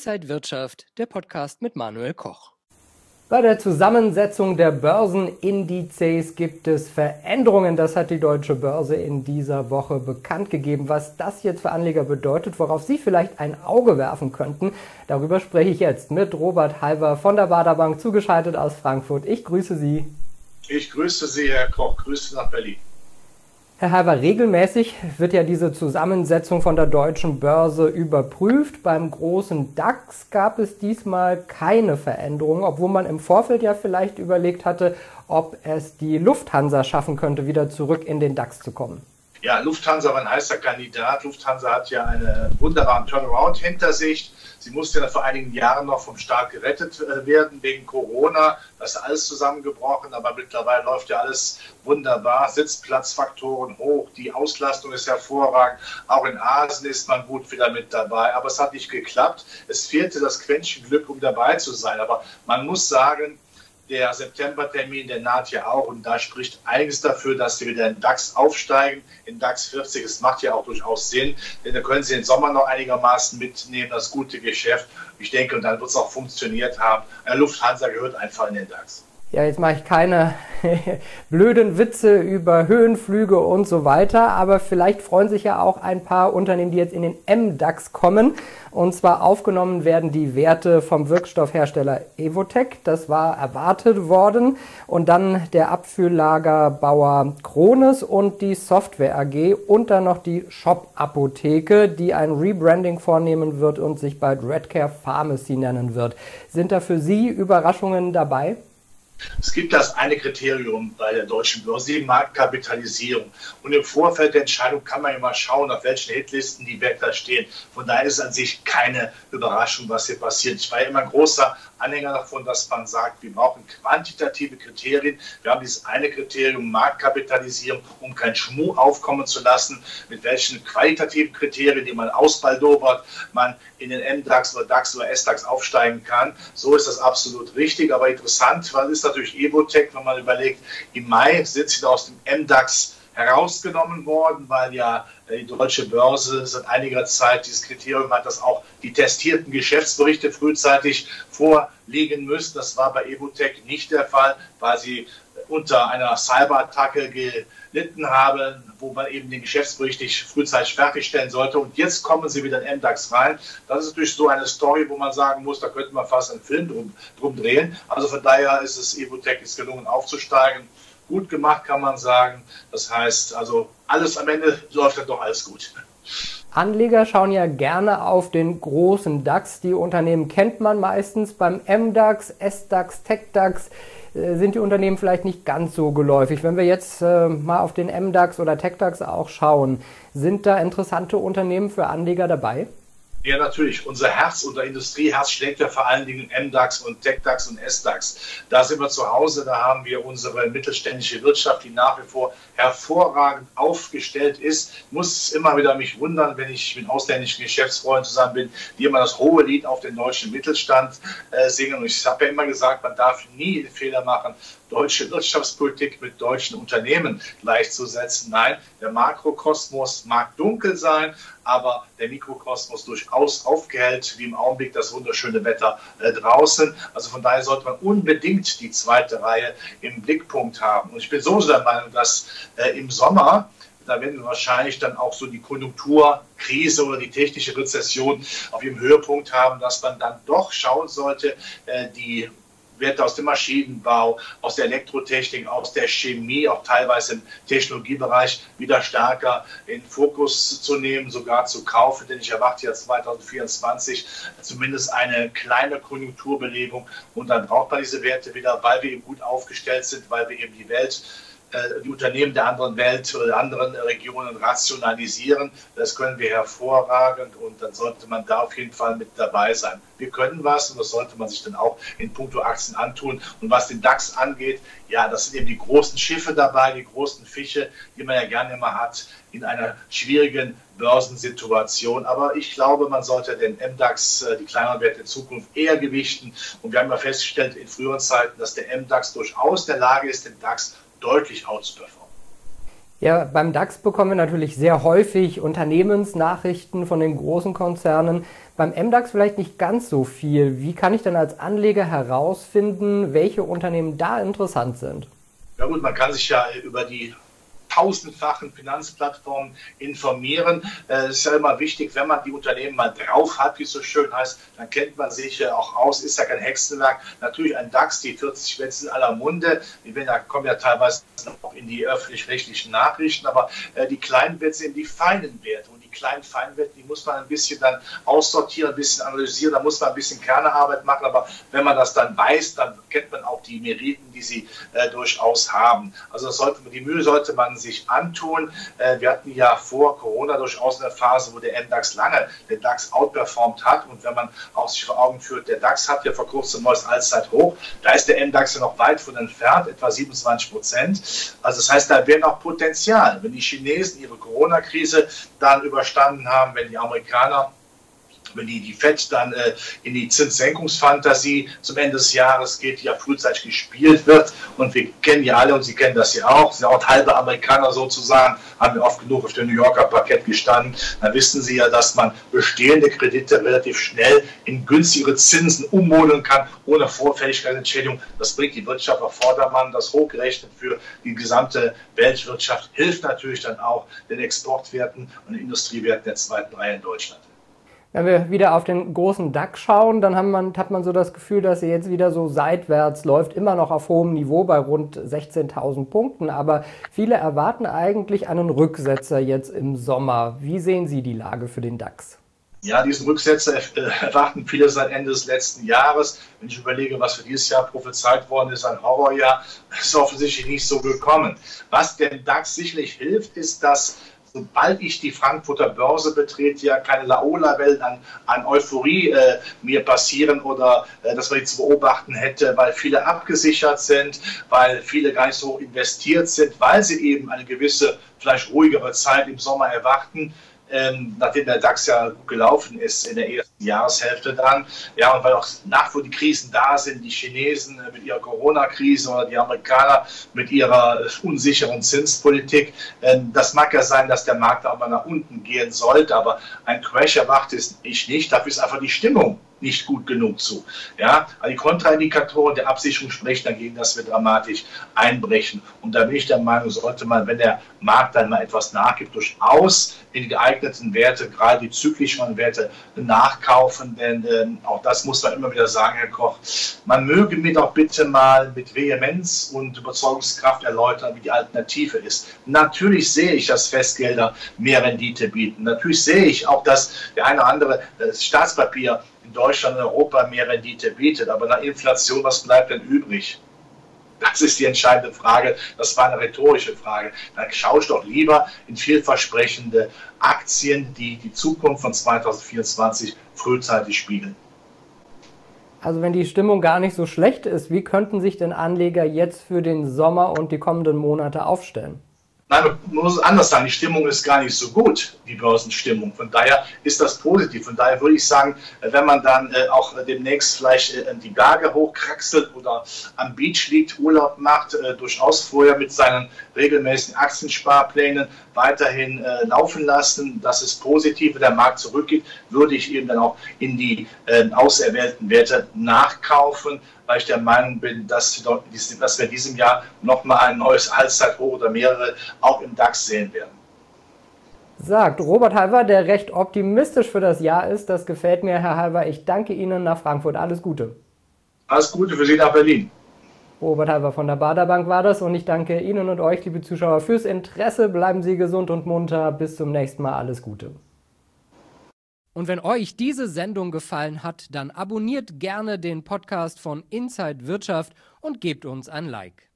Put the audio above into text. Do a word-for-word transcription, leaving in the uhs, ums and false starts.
Inside Wirtschaft, der Podcast mit Manuel Koch. Bei der Zusammensetzung der Börsenindizes gibt es Veränderungen. Das hat die Deutsche Börse in dieser Woche bekannt gegeben. Was das jetzt für Anleger bedeutet, worauf Sie vielleicht ein Auge werfen könnten, darüber spreche ich jetzt mit Robert Halver von der Baader Bank, zugeschaltet aus Frankfurt. Ich grüße Sie. Ich grüße Sie, Herr Koch. Grüße nach Berlin. Herr Halver, regelmäßig wird ja diese Zusammensetzung von der Deutschen Börse überprüft. Beim großen DAX gab es diesmal keine Veränderung, obwohl man im Vorfeld ja vielleicht überlegt hatte, ob es die Lufthansa schaffen könnte, wieder zurück in den DAX zu kommen. Ja, Lufthansa war ein heißer Kandidat. Lufthansa hat ja einen wunderbaren Turnaround hinter sich. Sie musste ja vor einigen Jahren noch vom Staat gerettet werden wegen Corona. Das ist alles zusammengebrochen, aber mittlerweile läuft ja alles wunderbar. Sitzplatzfaktoren hoch, die Auslastung ist hervorragend. Auch in Asien ist man gut wieder mit dabei, aber es hat nicht geklappt. Es fehlte das Quäntchen Glück, um dabei zu sein. Aber man muss sagen, der Septembertermin, der naht ja auch und da spricht einiges dafür, dass sie wieder in DAX aufsteigen, in DAX vierzig. Es macht ja auch durchaus Sinn, denn da können sie den Sommer noch einigermaßen mitnehmen, das gute Geschäft. Ich denke, und dann wird es auch funktioniert haben. Lufthansa gehört einfach in den DAX. Ja, jetzt mache ich keine blöden Witze über Höhenflüge und so weiter, aber vielleicht freuen sich ja auch ein paar Unternehmen, die jetzt in den M DAX kommen. Und zwar aufgenommen werden die Werte vom Wirkstoffhersteller Evotec, das war erwartet worden. Und dann der Abfülllagerbauer Krones und die Software A G und dann noch die Shop Apotheke, die ein Rebranding vornehmen wird und sich bald Redcare Pharmacy nennen wird. Sind da für Sie Überraschungen dabei? Es gibt das eine Kriterium bei der Deutschen Börse, die Marktkapitalisierung. Und im Vorfeld der Entscheidung kann man immer schauen, auf welchen Hitlisten die Werte stehen. Von daher ist es an sich keine Überraschung, was hier passiert. Ich war ja immer ein großer Anhänger davon, dass man sagt, wir brauchen quantitative Kriterien. Wir haben dieses eine Kriterium, Marktkapitalisierung, um kein Schmuh aufkommen zu lassen, mit welchen qualitativen Kriterien, die man ausbaldobert, man in den M DAX oder DAX oder S DAX aufsteigen kann. So ist das absolut richtig. Aber interessant, was ist natürlich Evotec, wenn man überlegt, im Mai sind sie da aus dem M DAX herausgenommen worden, weil ja die Deutsche Börse seit einiger Zeit dieses Kriterium hat, dass auch die testierten Geschäftsberichte frühzeitig vorliegen müssen. Das war bei Evotec nicht der Fall, weil sie unter einer Cyberattacke gelitten haben, wo man eben den Geschäftsbericht nicht frühzeitig fertigstellen sollte. Und jetzt kommen sie wieder in M DAX rein. Das ist natürlich so eine Story, wo man sagen muss, da könnte man fast einen Film drum, drum drehen. Also von daher ist es Evotec ist gelungen aufzusteigen. Gut gemacht, kann man sagen. Das heißt, also alles am Ende läuft dann doch alles gut. Anleger schauen ja gerne auf den großen DAX. Die Unternehmen kennt man meistens. Beim M DAX, S DAX, Tech DAX äh, sind die Unternehmen vielleicht nicht ganz so geläufig. Wenn wir jetzt äh, mal auf den M DAX oder Tech DAX auch schauen, sind da interessante Unternehmen für Anleger dabei? Ja, natürlich. Unser Herz, unser Industrieherz schlägt ja vor allen Dingen M DAX und Tech DAX und S DAX. Da sind wir zu Hause, da haben wir unsere mittelständische Wirtschaft, die nach wie vor hervorragend aufgestellt ist. Ich muss immer wieder mich wundern, wenn ich mit ausländischen Geschäftsfreunden zusammen bin, die immer das hohe Lied auf den deutschen Mittelstand äh, singen. Und ich habe ja immer gesagt, man darf nie den Fehler machen, deutsche Wirtschaftspolitik mit deutschen Unternehmen gleichzusetzen. Nein, der Makrokosmos mag dunkel sein, aber der Mikrokosmos durchaus aufgehellt, wie im Augenblick das wunderschöne Wetter äh, draußen. Also von daher sollte man unbedingt die zweite Reihe im Blickpunkt haben. Und ich bin so der Meinung, dass äh, im Sommer, da werden wir wahrscheinlich dann auch so die Konjunkturkrise oder die technische Rezession auf ihrem Höhepunkt haben, dass man dann doch schauen sollte, äh, die Werte aus dem Maschinenbau, aus der Elektrotechnik, aus der Chemie, auch teilweise im Technologiebereich wieder stärker in Fokus zu nehmen, sogar zu kaufen. Denn ich erwarte ja zwanzig vierundzwanzig zumindest eine kleine Konjunkturbelebung. Und dann braucht man diese Werte wieder, weil wir eben gut aufgestellt sind, weil wir eben die Welt die Unternehmen der anderen Welt oder der anderen Regionen rationalisieren. Das können wir hervorragend und dann sollte man da auf jeden Fall mit dabei sein. Wir können was und das sollte man sich dann auch in puncto Aktien antun. Und was den DAX angeht, ja, das sind eben die großen Schiffe dabei, die großen Fische, die man ja gerne immer hat in einer schwierigen Börsensituation. Aber ich glaube, man sollte den M DAX, die kleineren Werte in Zukunft eher gewichten. Und wir haben ja festgestellt in früheren Zeiten, dass der M DAX durchaus in der Lage ist, den DAX deutlich outzuperformen. Ja, beim DAX bekommen wir natürlich sehr häufig Unternehmensnachrichten von den großen Konzernen. Beim M DAX vielleicht nicht ganz so viel. Wie kann ich denn als Anleger herausfinden, welche Unternehmen da interessant sind? Ja gut, man kann sich ja über die tausendfachen Finanzplattformen informieren. Es ist ja immer wichtig, wenn man die Unternehmen mal drauf hat, wie es so schön heißt, dann kennt man sich ja auch aus, ist ja kein Hexenwerk. Natürlich ein DAX, die vierzig Werte sind in aller Munde, die kommen ja teilweise auch in die öffentlich-rechtlichen Nachrichten, aber die kleinen Werte sind die feinen Werte. Und die kleinen Feinwerte, die muss man ein bisschen dann aussortieren, ein bisschen analysieren, da muss man ein bisschen Kernearbeit machen, aber wenn man das dann weiß, dann kennt man auch die Meriten, die sie äh, durchaus haben. Also das sollte, die Mühe sollte man sich antun. Äh, wir hatten ja vor Corona durchaus eine Phase, wo der M DAX lange den DAX outperformt hat, und wenn man auch sich vor Augen führt, der DAX hat ja vor kurzem ein neues Allzeithoch, da ist der M DAX ja noch weit von entfernt, etwa siebenundzwanzig Prozent. Also das heißt, da wäre noch Potenzial, wenn die Chinesen ihre Corona-Krise dann überstanden haben, wenn die Amerikaner, wenn die, die Fed dann äh, in die Zinssenkungsfantasie zum Ende des Jahres geht, die ja frühzeitig gespielt wird. Und wir kennen ja alle, und Sie kennen das ja auch, sind auch halbe Amerikaner sozusagen, haben ja oft genug auf dem New Yorker Parkett gestanden. Dann wissen Sie ja, dass man bestehende Kredite relativ schnell in günstigere Zinsen ummodeln kann, ohne Vorfälligkeitsentschädigung. Das bringt die Wirtschaft auf Vordermann, das hochgerechnet für die gesamte Weltwirtschaft, hilft natürlich dann auch den Exportwerten und den Industriewerten der zweiten Reihe in Deutschland. Wenn wir wieder auf den großen DAX schauen, dann hat man, hat man so das Gefühl, dass er jetzt wieder so seitwärts läuft, immer noch auf hohem Niveau bei rund sechzehntausend Punkten. Aber viele erwarten eigentlich einen Rücksetzer jetzt im Sommer. Wie sehen Sie die Lage für den DAX? Ja, diesen Rücksetzer erwarten viele seit Ende des letzten Jahres. Wenn ich überlege, was für dieses Jahr prophezeit worden ist, ein Horrorjahr, ist offensichtlich nicht so gekommen. Was dem DAX sicherlich hilft, ist, dass sobald ich die Frankfurter Börse betrete, ja keine Laola-Wellen an, an Euphorie äh, mir passieren oder äh, dass man die zu beobachten hätte, weil viele abgesichert sind, weil viele gar nicht so investiert sind, weil sie eben eine gewisse, vielleicht ruhigere Zeit im Sommer erwarten. Ähm, nachdem der DAX ja gut gelaufen ist in der ersten Jahreshälfte dann. Ja, und weil auch nach wie vor die Krisen da sind, die Chinesen mit ihrer Corona-Krise oder die Amerikaner mit ihrer unsicheren Zinspolitik. Ähm, das mag ja sein, dass der Markt auch mal nach unten gehen sollte, aber ein Crash erwarte ich nicht. Dafür ist einfach die Stimmung nicht gut genug zu. Ja, also die Kontraindikatoren der Absicherung sprechen dagegen, dass wir dramatisch einbrechen. Und da bin ich der Meinung, sollte man, wenn der Markt dann mal etwas nachgibt, durchaus in die geeigneten Werte, gerade die zyklischen Werte, nachkaufen. Denn ähm, auch das muss man immer wieder sagen, Herr Koch, man möge mir doch bitte mal mit Vehemenz und Überzeugungskraft erläutern, wie die Alternative ist. Natürlich sehe ich, dass Festgelder mehr Rendite bieten. Natürlich sehe ich auch, dass der eine oder andere das Staatspapier in Deutschland und Europa mehr Rendite bietet. Aber nach Inflation, was bleibt denn übrig? Das ist die entscheidende Frage. Das war eine rhetorische Frage. Dann schaue ich doch lieber in vielversprechende Aktien, die die Zukunft von zweitausendvierundzwanzig frühzeitig spiegeln. Also wenn die Stimmung gar nicht so schlecht ist, wie könnten sich denn Anleger jetzt für den Sommer und die kommenden Monate aufstellen? Nein, man muss es anders sagen, die Stimmung ist gar nicht so gut, die Börsenstimmung. Von daher ist das positiv. Von daher würde ich sagen, wenn man dann äh, auch demnächst vielleicht äh, die Berge hochkraxelt oder am Beach liegt, Urlaub macht, äh, durchaus vorher mit seinen regelmäßigen Aktiensparplänen weiterhin äh, laufen lassen. Das ist positiv. Wenn der Markt zurückgeht, würde ich eben dann auch in die äh, auserwählten Werte nachkaufen, weil ich der Meinung bin, dass wir, dass wir in diesem Jahr nochmal ein neues Allzeithoch oder mehrere auch im DAX sehen werden. Sagt Robert Halver, der recht optimistisch für das Jahr ist. Das gefällt mir, Herr Halver. Ich danke Ihnen nach Frankfurt. Alles Gute. Alles Gute für Sie nach Berlin. Robert Halver von der Baader Bank war das, und ich danke Ihnen und euch, liebe Zuschauer, fürs Interesse. Bleiben Sie gesund und munter. Bis zum nächsten Mal. Alles Gute. Und wenn euch diese Sendung gefallen hat, dann abonniert gerne den Podcast von Inside Wirtschaft und gebt uns ein Like.